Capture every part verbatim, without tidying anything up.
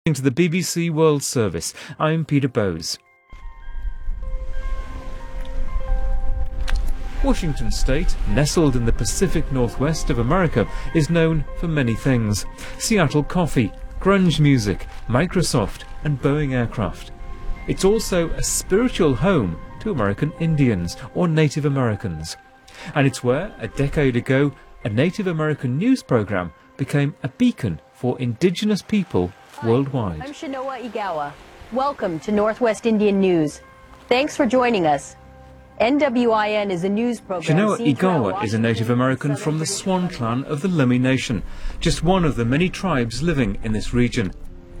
To the B B C World Service. I'm Peter Bowes. Washington State, nestled in the Pacific Northwest of America, is known for many things. Seattle coffee, grunge music, Microsoft and Boeing aircraft. It's also a spiritual home to American Indians or Native Americans. And it's where, a decade ago, a Native American news program became a beacon for indigenous people worldwide. I'm Shinoa Igawa. Welcome to Northwest Indian News. Thanks for joining us. N W I N is a news program. Shinoa Igawa is a Native American from the Swan clan of the Lummi Nation, just one of the many tribes living in this region.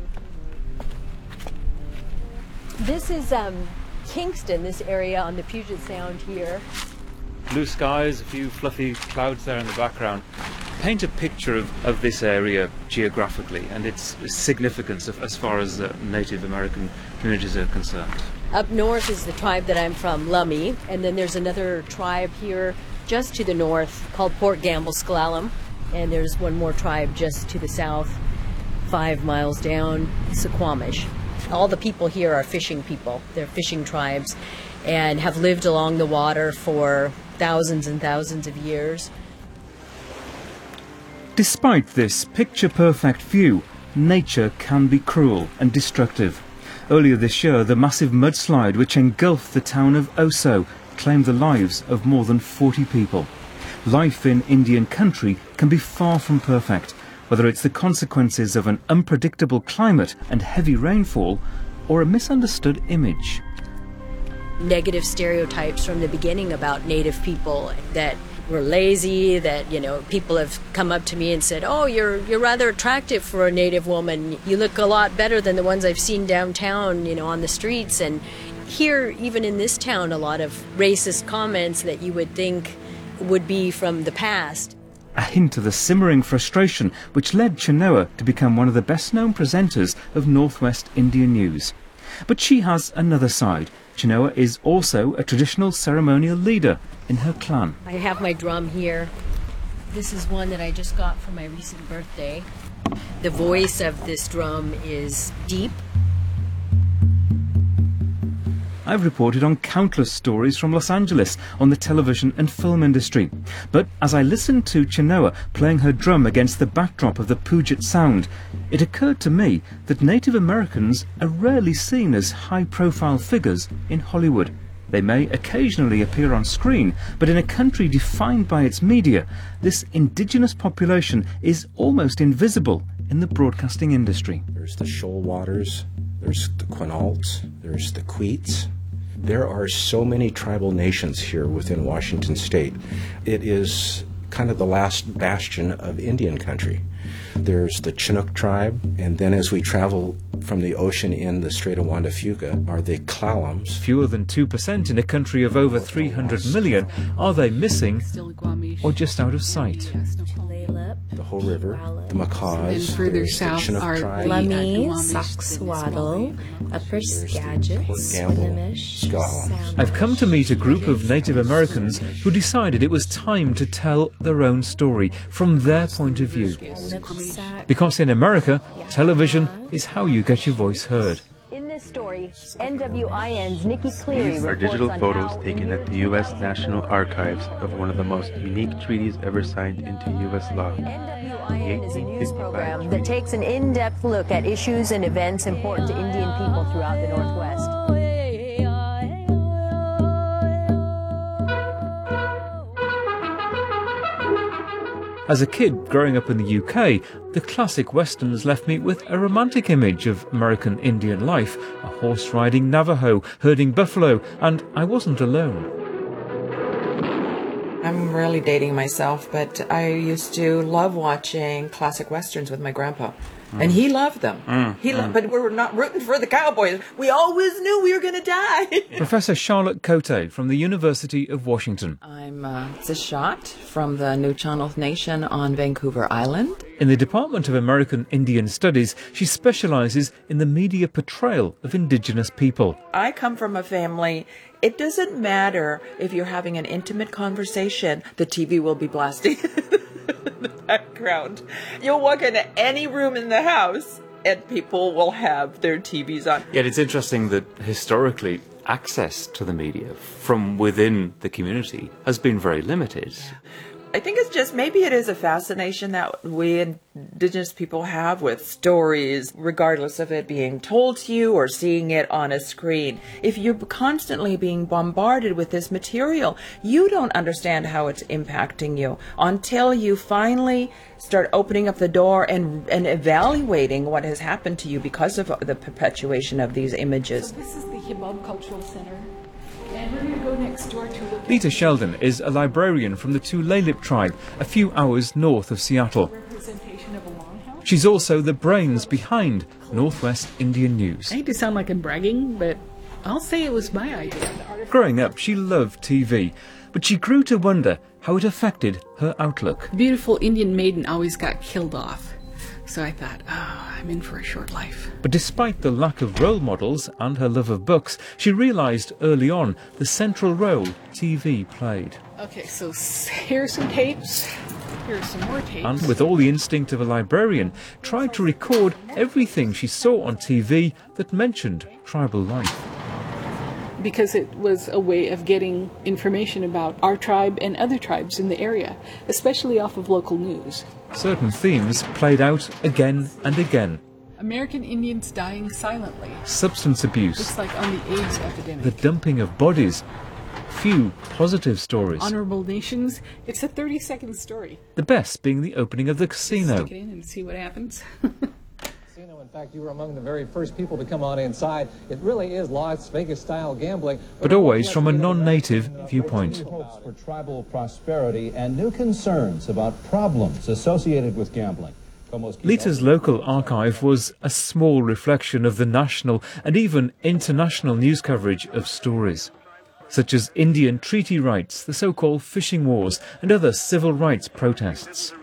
This is um, Kingston, this area on the Puget Sound here. Blue skies, a few fluffy clouds there in the background. Paint a picture of, of this area geographically and its significance as far as uh, Native American communities are concerned. Up north is the tribe that I'm from, Lummi, and then there's another tribe here just to the north called Port Gamble Sklallam, and there's one more tribe just to the south, five miles down, Suquamish. All the people here are fishing people. They're fishing tribes and have lived along the water for thousands and thousands of years. Despite this picture-perfect view, nature can be cruel and destructive. Earlier this year, the massive mudslide which engulfed the town of Oso claimed the lives of more than forty people. Life in Indian country can be far from perfect, whether it's the consequences of an unpredictable climate and heavy rainfall, or a misunderstood image. Negative stereotypes from the beginning about Native people, that we're lazy, that, you know, people have come up to me and said, oh, you're you're rather attractive for a Native woman. You look a lot better than the ones I've seen downtown, you know, on the streets. And here, even in this town, a lot of racist comments that you would think would be from the past. A hint of the simmering frustration which led Shinoa to become one of the best-known presenters of Northwest Indian News. But she has another side. Shinoa is also a traditional ceremonial leader in her clan. I have my drum here. This is one that I just got for my recent birthday. The voice of this drum is deep. I've reported on countless stories from Los Angeles on the television and film industry. But as I listened to Shinoa playing her drum against the backdrop of the Puget Sound, it occurred to me that Native Americans are rarely seen as high-profile figures in Hollywood. They may occasionally appear on screen, but in a country defined by its media, this indigenous population is almost invisible in the broadcasting industry. There's the Shoalwaters, there's the Quinaults, there's the Queets. There are so many tribal nations here within Washington State. It is kind of the last bastion of Indian country. There's the Chinook tribe, and then as we travel from the ocean in the Strait of Juan de Fuca are the Klallams. Fewer than two percent in a country of over three hundred million. Are they missing or just out of sight? The Whole River, the Macaws, and further south the are Lummi, Saxwaddle, Upper Skagit, Swinomish. I've come to meet a group of Native Americans who decided it was time to tell their own story from their point of view. Because in America, television is how you get your voice heard. In this story, N W I N's Nikki Cleary These are digital photos taken at the U S National Archives of one of the most unique treaties ever signed into U S law. N W I N is a news program that takes an in-depth look at issues and events important to Indian people throughout the Northwest. As a kid growing up in the U K, the classic westerns left me with a romantic image of American Indian life, a horse-riding Navajo, herding buffalo, and I wasn't alone. I'm really dating myself, but I used to love watching classic westerns with my grandpa. Mm. And he loved them. Mm, he lo- mm. But we were not rooting for the cowboys. We always knew we were going to die. Professor Charlotte Cote from the University of Washington. I'm uh, Zishat from the Nuu-chah-nulth Nation on Vancouver Island. In the Department of American Indian Studies, she specializes in the media portrayal of indigenous people. I come from a family. It doesn't matter if you're having an intimate conversation, the T V will be blasting in the background. You'll walk into any room in the house and people will have their T Vs on. Yet it's interesting that historically access to the media from within the community has been very limited. I think it's just, maybe it is a fascination that we Indigenous people have with stories, regardless of it being told to you or seeing it on a screen. If you're constantly being bombarded with this material, you don't understand how it's impacting you until you finally start opening up the door and, and evaluating what has happened to you because of the perpetuation of these images. So this is the Hibab Cultural Center. And we're going to go next door to look Lita Sheldon is a librarian from the Tulalip tribe, a few hours north of Seattle. representation of a longhouse. She's also the brains behind Northwest Indian News. I hate to sound like I'm bragging, but I'll say it was my idea. Growing up, she loved T V, but she grew to wonder how it affected her outlook. Beautiful Indian maiden always got killed off. So I thought, oh, I'm in for a short life. But despite the lack of role models and her love of books, she realised early on the central role T V played. Okay, so s- here are some tapes. Here are some more tapes. And with all the instinct of a librarian, tried to record everything she saw on T V that mentioned tribal life. Because it was a way of getting information about our tribe and other tribes in the area, especially off of local news. Certain themes played out again and again. American Indians dying silently. Substance abuse, Looks like on the AIDS epidemic. the dumping of bodies, few positive stories. Honorable Nations. It's a thirty-second story. The best being the opening of the casino. Stick it in and see what happens. In fact, you were among the very first people to come on inside. It really is Las Vegas-style gambling. But always from a non-native viewpoint. Hopes for tribal prosperity and new concerns about problems associated with gambling. Lita's local archive was a small reflection of the national and even international news coverage of stories, such as Indian treaty rights, the so-called fishing wars, and other civil rights protests.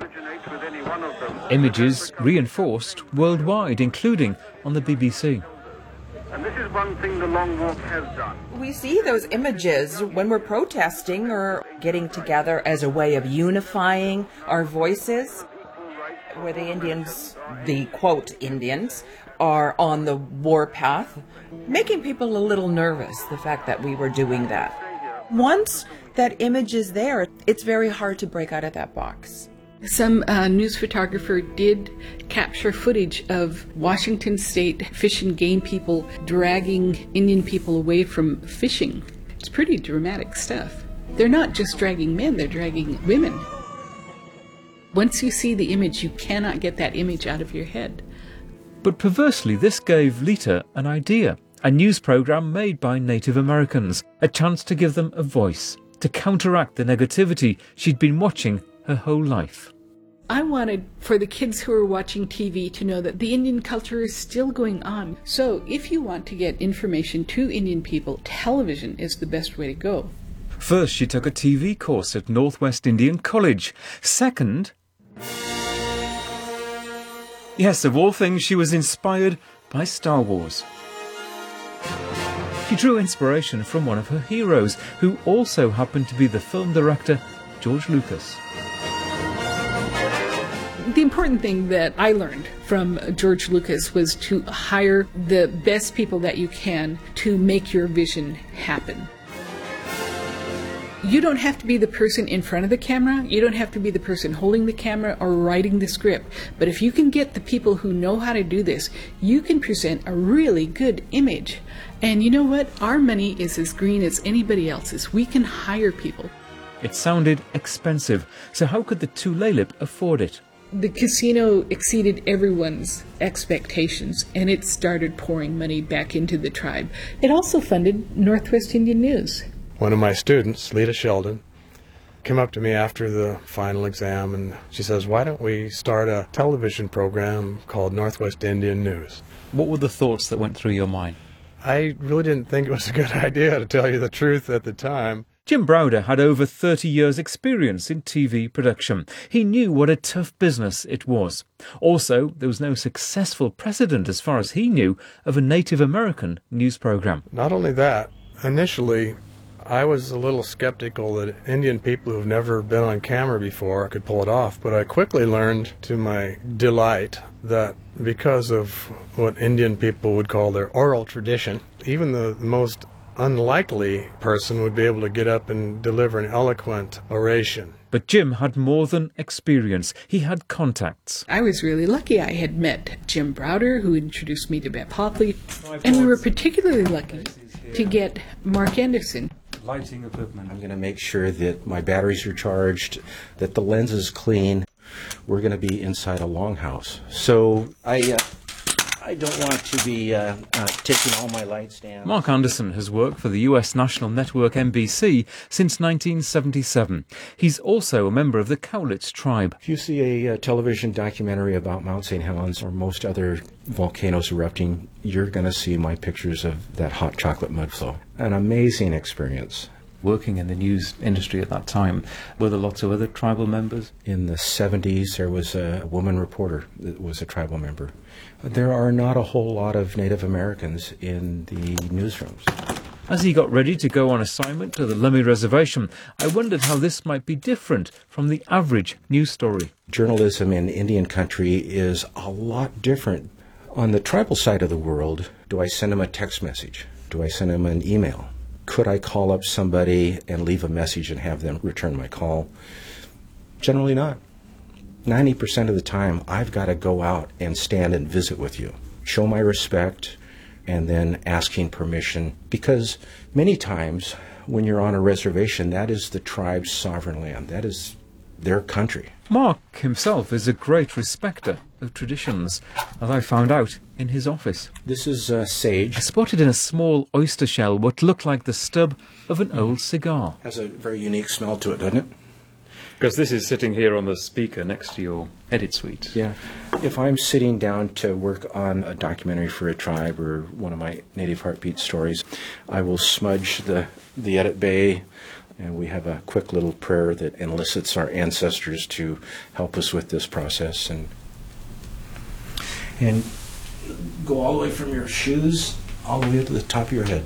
Images reinforced worldwide, including on the B B C. And this is one thing the Long Walk has done. We see those images when we're protesting or getting together as a way of unifying our voices, where the Indians, the quote Indians, are on the warpath, making people a little nervous, the fact that we were doing that. Once that image is there, it's very hard to break out of that box. Some uh, news photographer did capture footage of Washington State Fish and Game people dragging Indian people away from fishing. It's pretty dramatic stuff. They're not just dragging men, they're dragging women. Once you see the image, you cannot get that image out of your head. But perversely, this gave Lita an idea, a news program made by Native Americans, a chance to give them a voice, to counteract the negativity she'd been watching her whole life. I wanted for the kids who are watching T V to know that the Indian culture is still going on. So if you want to get information to Indian people, television is the best way to go. First, she took a T V course at Northwest Indian College. Second, yes, of all things, she was inspired by Star Wars. She drew inspiration from one of her heroes, who also happened to be the film director George Lucas. The important thing that I learned from George Lucas was to hire the best people that you can to make your vision happen. You don't have to be the person in front of the camera, you don't have to be the person holding the camera or writing the script, but if you can get the people who know how to do this, you can present a really good image. And you know what? Our money is as green as anybody else's. We can hire people. It sounded expensive, so how could the Tulalip afford it? The casino exceeded everyone's expectations, and it started pouring money back into the tribe. It also funded Northwest Indian News. One of my students, Lita Sheldon, came up to me after the final exam and she says, why don't we start a television program called Northwest Indian News? What were the thoughts that went through your mind? I really didn't think it was a good idea, to tell you the truth, at the time. Jim Browder had over thirty years' experience in T V production. He knew what a tough business it was. Also, there was no successful precedent, as far as he knew, of a Native American news program. Not only that, initially I was a little skeptical that Indian people who've never been on camera before could pull it off, but I quickly learned, to my delight, that because of what Indian people would call their oral tradition, even the most unlikely person would be able to get up and deliver an eloquent oration. But Jim had more than experience. He had contacts. I was really lucky. I had met Jim Browder, who introduced me to Bev Hopley, and we were particularly lucky to get Mark Anderson. Lighting equipment. I'm going to make sure that my batteries are charged, that the lens is clean. We're going to be inside a longhouse. So I... Uh, I don't want to be uh, uh, taking all my lights down. Mark Anderson has worked for the U S national network N B C since nineteen seventy-seven. He's also a member of the Cowlitz tribe. If you see a, a television documentary about Mount Saint Helens or most other volcanoes erupting, you're going to see my pictures of that hot chocolate mud flow. An amazing experience. Working in the news industry at that time, were there lots of other tribal members? In the seventies, there was a woman reporter that was a tribal member. There are not a whole lot of Native Americans in the newsrooms. As he got ready to go on assignment to the Lummi Reservation, I wondered how this might be different from the average news story. Journalism in Indian country is a lot different. On the tribal side of the world, do I send them a text message? Do I send them an email? Could I call up somebody and leave a message and have them return my call? Generally not. ninety percent of the time, I've got to go out and stand and visit with you, show my respect, and then asking permission. Because many times, when you're on a reservation, that is the tribe's sovereign land. That is their country. Mark himself is a great respecter of traditions, as I found out in his office. This is uh, sage. I spotted in a small oyster shell what looked like the stub of an old cigar. Has a very unique smell to it, doesn't it? Because this is sitting here on the speaker next to your edit suite. Yeah. If I'm sitting down to work on a documentary for a tribe or one of my Native Heartbeat stories, I will smudge the, the edit bay, and we have a quick little prayer that elicits our ancestors to help us with this process. And, and go all the way from your shoes all the way to the top of your head.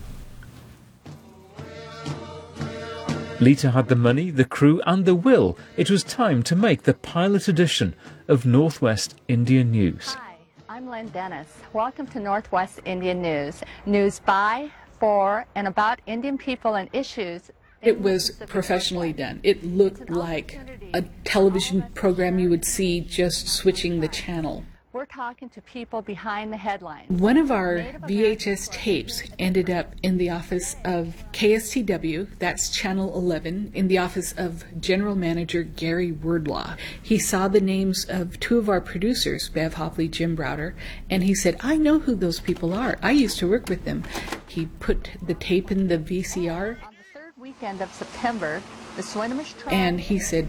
Lita had the money, the crew and the will. It was time to make the pilot edition of Northwest Indian News. Hi, I'm Lynn Dennis. Welcome to Northwest Indian News. News by, for, and about Indian people and issues. It was professionally done. It looked like a television program you would see just switching the channel. We're talking to people behind the headlines. One of our V H S tapes ended up in the office of K S T W, that's Channel eleven, in the office of General Manager Gary Wordlaw. He saw the names of two of our producers, Bev Hopley, Jim Browder, and he said, I know who those people are. I used to work with them. He put the tape in the V C R. On the third weekend of September, the Swinomish tribe... And he said,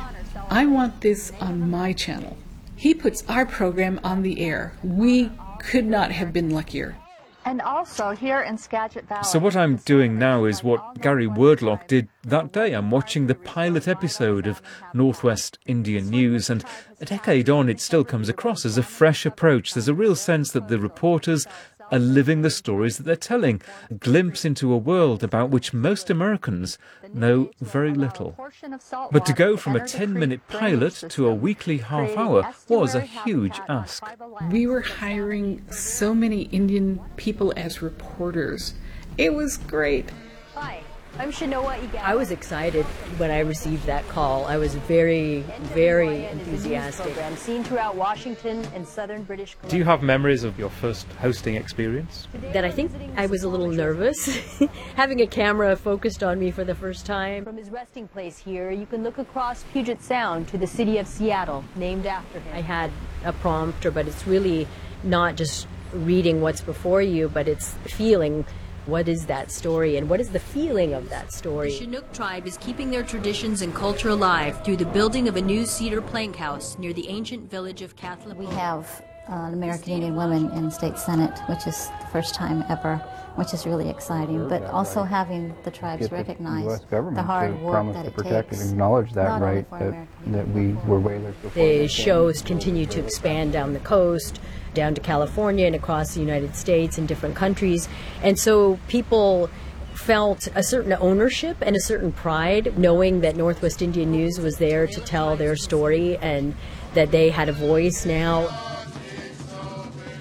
I want this on my channel. He puts our program on the air. We could not have been luckier. And also here in Skagit Valley. So what I'm doing now is what Gary Wordlock did that day. I'm watching the pilot episode of Northwest Indian News, and a decade on it still comes across as a fresh approach. There's a real sense that the reporters are living the stories that they're telling, a glimpse into a world about which most Americans know very little. But to go from a ten-minute pilot to a weekly half-hour was a huge ask. We were hiring so many Indian people as reporters. It was great. Hi, I'm Shanoa Igala. I was excited when I received that call. I was very, very enthusiastic. Seen throughout Washington and southern British Columbia. Do you have memories of your first hosting experience? That I think I was a little nervous, having a camera focused on me for the first time. From his resting place here, you can look across Puget Sound to the city of Seattle, named after him. I had a prompter, but it's really not just reading what's before you, but it's feeling what is that story and what is the feeling of that story. The Chinook tribe is keeping their traditions and culture alive through the building of a new cedar plank house near the ancient village of Catholic. We have uh, an American Indian woman in the state senate, which is the first time ever, which is really exciting. But also having the tribes Get recognize the, the hard work that to it protect takes. And acknowledge that not right that, that we were whalers before. The shows continue to expand down the coast, down to California and across the United States and different countries. And so people felt a certain ownership and a certain pride knowing that Northwest Indian News was there to tell their story and that they had a voice now.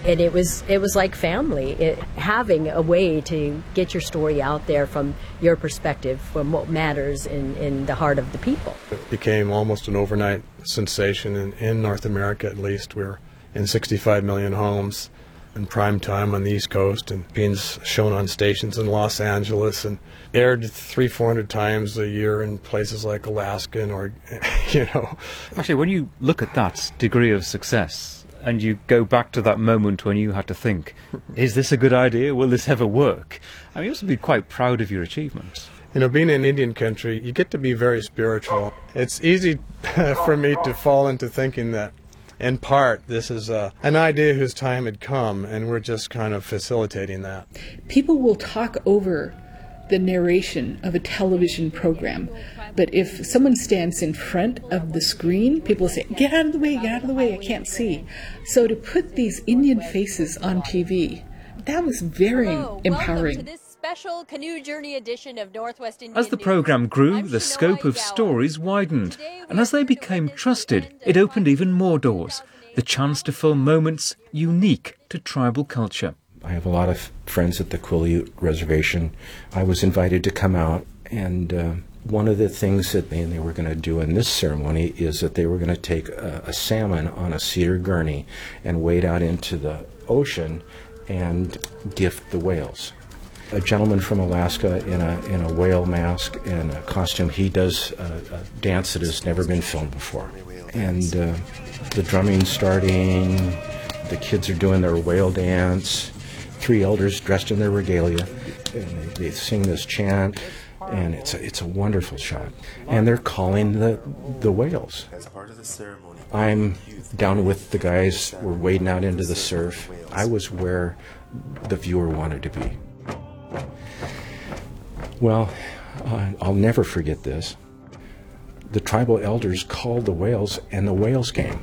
And it was it was like family, it, having a way to get your story out there from your perspective, from what matters in, in the heart of the people. It became almost an overnight sensation in, in North America, at least. We're in sixty-five million homes in prime time on the East Coast, and being shown on stations in Los Angeles and aired three, four hundred times a year in places like Alaska and, or, you know. Actually, when you look at that degree of success, and you go back to that moment when you had to think, is this a good idea? Will this ever work? I mean, you must be quite proud of your achievements. You know, being in Indian country, you get to be very spiritual. It's easy for me to fall into thinking that, in part, this is uh, an idea whose time had come, and we're just kind of facilitating that. People will talk over the narration of a television program, but if someone stands in front of the screen, people say, get out of the way, get out of the way, I can't see. So to put these Indian faces on T V, that was very Hello, empowering. Welcome to this special canoe journey edition of Northwest Indian As the programme grew, the scope of stories widened, and as they became trusted, it opened even more doors. The chance to film moments unique to tribal culture. I have a lot of friends at the Quileute Reservation. I was invited to come out, and uh, one of the things that they, they were going to do in this ceremony is that they were going to take a, a salmon on a cedar gurney and wade out into the ocean and gift the whales. A gentleman from Alaska in a in a whale mask and a costume, he does a, a dance that has never been filmed before. And uh, the drumming starting, the kids are doing their whale dance, three elders dressed in their regalia, and they, they sing this chant, and it's a, it's a wonderful shot. And they're calling the, the whales. As part of the ceremony, I'm down with the guys, we're wading out into the surf. I was where the viewer wanted to be. Well, uh, I'll never forget this. The tribal elders called the whales, and the whales came.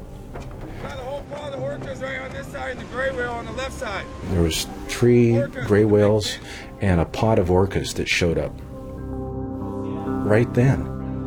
The gray whale on the left side. There was three gray whales and a pod of orcas that showed up right then.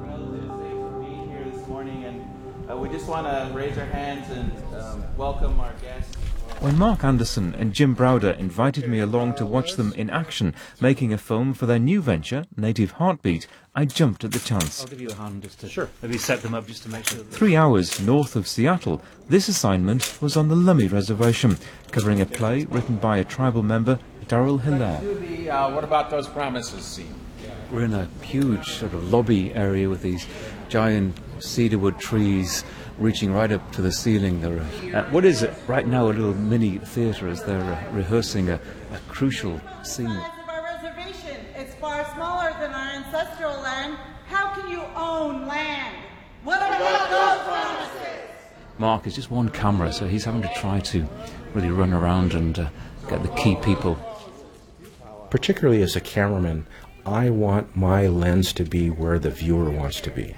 Here this morning, and uh, we just want to raise our hands and um, welcome our guests. When Mark Anderson and Jim Browder invited me along to watch them in action, making a film for their new venture, Native Heartbeat, I jumped at the chance. I'll give you a hand just to sure. maybe set them up just to make sure. Three hours north of Seattle, this assignment was on the Lummi Reservation, covering a play written by a tribal member, Darrell Hilaire. Do the uh, What About Those Promises scene. We're in a huge sort of lobby area with these giant cedarwood trees reaching right up to the ceiling. There are, uh, what is it? Right now, a little mini theatre as they're uh, rehearsing a, a crucial scene. Of our reservation, it's far smaller than our ancestral land. How can you own land? What about those promises? Mark is just one camera, so he's having to try to really run around and uh, get the key people. Particularly as a cameraman, I want my lens to be where the viewer wants to be.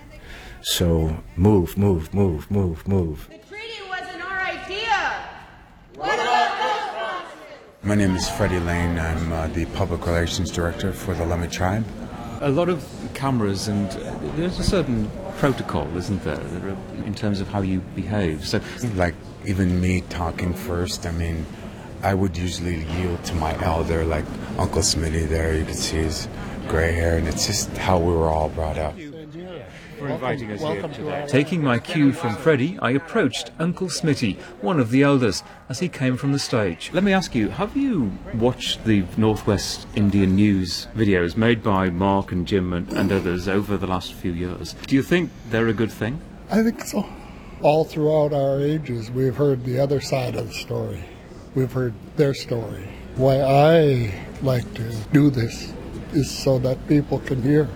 So move, move, move, move, move. The treaty wasn't our idea. What about those promises? My name is Freddie Lane. I'm uh, the Public Relations Director for the Lummi Tribe. A lot of cameras, and there's a certain protocol, isn't there, in terms of how you behave. So, like even me talking first, I mean, I would usually yield to my elder, like Uncle Smitty there. You could see his gray hair, and it's just how we were all brought up. For inviting us here today. Taking my cue from Freddie, I approached Uncle Smitty, one of the elders, as he came from the stage. Let me ask you, have you watched the Northwest Indian News videos made by Mark and Jim and, and others over the last few years? Do you think they're a good thing? I think so. All throughout our ages, we've heard the other side of the story. We've heard their story. Why I like to do this is so that people can hear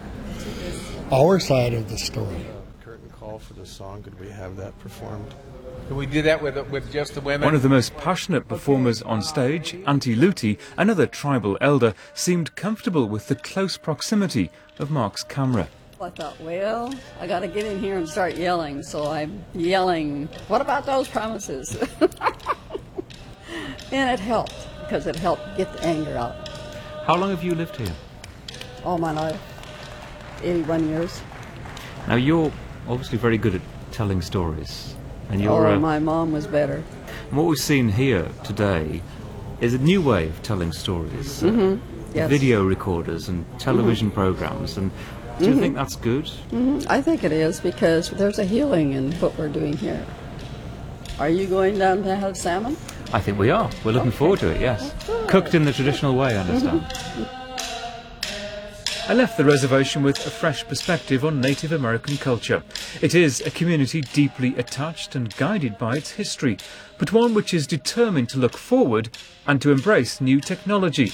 our side of the story. Curtain call for the song. Could we have that performed? Can we do that with with just the women? One of the most passionate performers on stage, Auntie Luti, another tribal elder, seemed comfortable with the close proximity of Mark's camera. I thought, well, I got to get in here and start yelling, so I'm yelling, what about those promises? And it helped, because it helped get the anger out. How long have you lived here? All my life. eighty-one years. Now, you're obviously very good at telling stories. And you're, oh, uh, my mom was better. And what we've seen here today is a new way of telling stories. Mm-hmm. Yes. Video recorders and television Mm-hmm. programs. And do you Mm-hmm. think that's good? Mm-hmm. I think it is, because there's a healing in what we're doing here. Are you going down to have salmon? I think we are. We're looking forward to it, yes. Cooked in the traditional way, I understand. Mm-hmm. I left the reservation with a fresh perspective on Native American culture. It is a community deeply attached and guided by its history, but one which is determined to look forward and to embrace new technology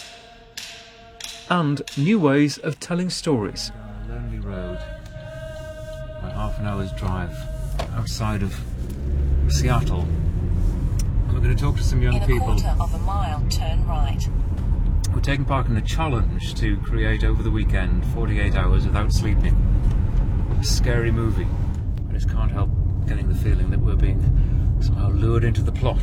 and new ways of telling stories. A lonely road, about half an hour's drive outside of Seattle. We're going to talk to some young people. In a quarter of a mile, turn right. We're taking part in a challenge to create over the weekend forty-eight hours without sleeping. A scary movie. I just can't help getting the feeling that we're being somehow lured into the plot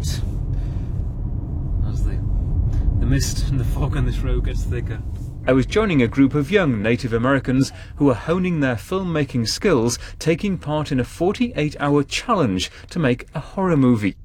as the, the mist and the fog on this road gets thicker. I was joining a group of young Native Americans who are honing their filmmaking skills, taking part in a forty-eight hour challenge to make a horror movie.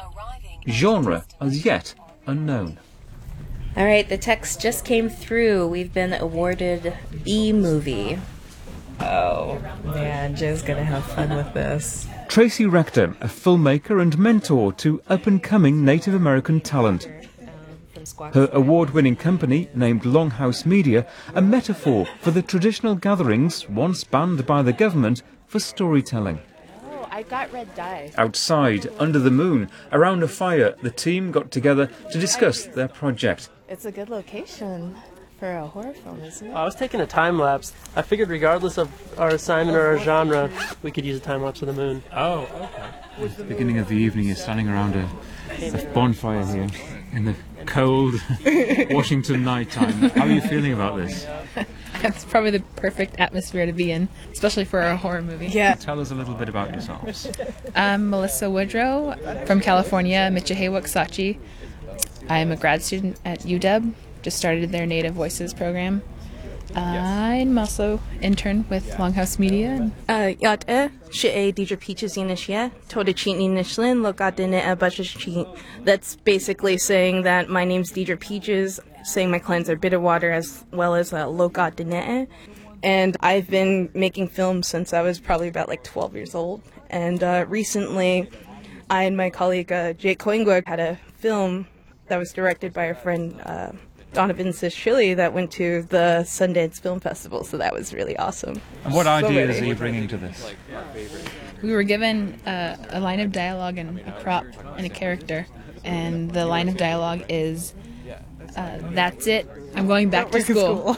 Genre as yet unknown. All right, the text just came through. We've been awarded B movie. Oh, man, Joe's gonna have fun with this. Tracy Rector, a filmmaker and mentor to up-and-coming Native American talent. Her award-winning company, named Longhouse Media, a metaphor for the traditional gatherings once banned by the government for storytelling. Oh, I got red dye. Outside, under the moon, around a fire, the team got together to discuss their project. It's a good location for a horror film, isn't it? I was taking a time lapse. I figured regardless of our assignment or our genre, we could use a time lapse of the moon. Oh, okay. At the beginning of the evening, you're standing around a, a bonfire here in the cold Washington night time. How are you feeling about this? That's probably the perfect atmosphere to be in, especially for a horror movie. Yeah. Tell us a little bit about yourselves. I'm Melissa Woodrow from California, Michihewa Sachi. I'm a grad student at U W, just started their Native Voices program. Uh, I'm also intern with Longhouse Media. Yate, Shi'e Deidre Peaches Yinishye, Toda Chitni Nishlin, Lokadine Abashachit. That's basically saying that my name's Deidre Peaches, saying my clans are Bitterwater as well as uh, Lokadine. And I've been making films since I was probably about like twelve years old. And uh, recently, I and my colleague uh, Jake Koingwa had a film that was directed by our friend uh, Donovan Sischilly that went to the Sundance Film Festival, so that was really awesome. And what so ideas ready. are you bringing to this? We were given uh, a line of dialogue and a prop and a character, and the line of dialogue is, uh, that's it, I'm going back to school.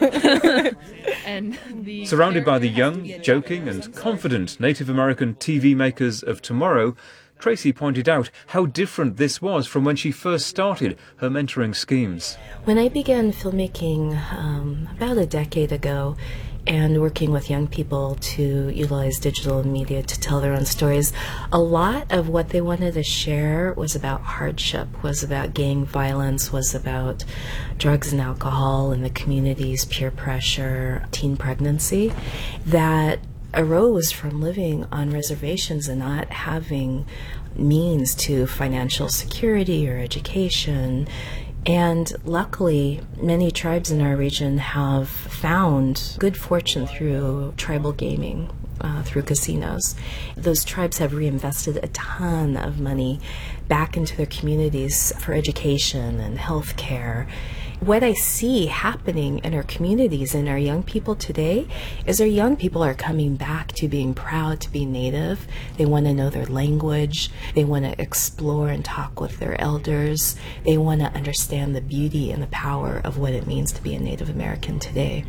and the Surrounded by the young, joking and confident Native American T V makers of tomorrow, Tracy pointed out how different this was from when she first started her mentoring schemes. When I began filmmaking um, about a decade ago and working with young people to utilize digital media to tell their own stories, a lot of what they wanted to share was about hardship, was about gang violence, was about drugs and alcohol in the communities, peer pressure, teen pregnancy, that arose from living on reservations and not having means to financial security or education. And luckily, many tribes in our region have found good fortune through tribal gaming, uh, through casinos. Those tribes have reinvested a ton of money back into their communities for education and health care. What I see happening in our communities and our young people today is our young people are coming back to being proud to be Native. They want to know their language. They want to explore and talk with their elders. They want to understand the beauty and the power of what it means to be a Native American today.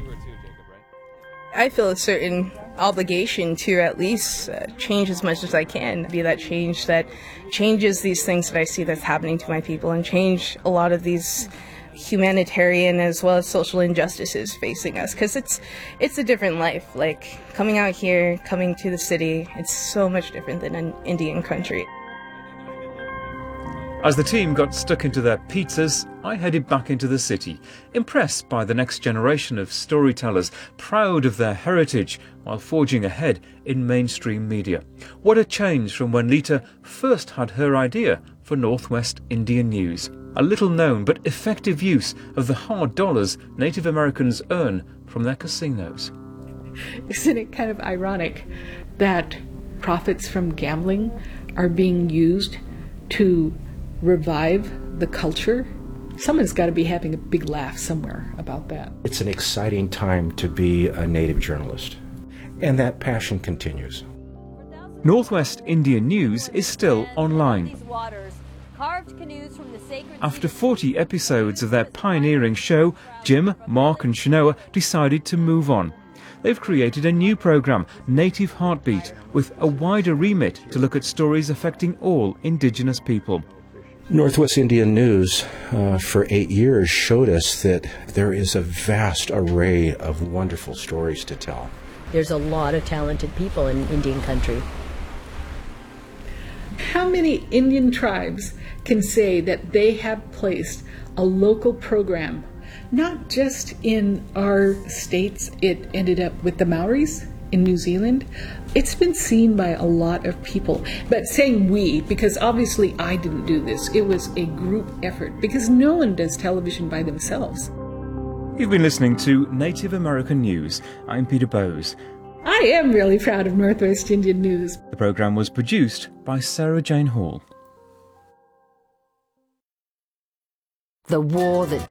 I feel a certain obligation to at least uh, change as much as I can, be that change that changes these things that I see that's happening to my people and change a lot of these humanitarian as well as social injustices facing us, because it's it's a different life. Like coming out here, coming to the city, it's so much different than an Indian country. As the team got stuck into their pizzas, I headed back into the city, impressed by the next generation of storytellers, proud of their heritage while forging ahead in mainstream media. What a change from when Lita first had her idea for Northwest Indian News, a little known but effective use of the hard dollars Native Americans earn from their casinos. Isn't it kind of ironic that profits from gambling are being used to revive the culture? Someone's got to be having a big laugh somewhere about that. It's an exciting time to be a Native journalist, and that passion continues. Northwest Indian News is still online. After forty episodes of their pioneering show, Jim, Mark and Chenoa decided to move on. They've created a new program, Native Heartbeat, with a wider remit to look at stories affecting all Indigenous people. Northwest Indian News uh, for eight years showed us that there is a vast array of wonderful stories to tell. There's a lot of talented people in Indian country. How many Indian tribes can say that they have placed a local program, not just in our states? It ended up with the Maoris in New Zealand. It's been seen by a lot of people, but saying we, because obviously I didn't do this. It was a group effort, because no one does television by themselves. You've been listening to Native American News. I'm Peter Bowes. I am really proud of Northwest Indian News. The programme was produced by Sarah Jane Hall. The war that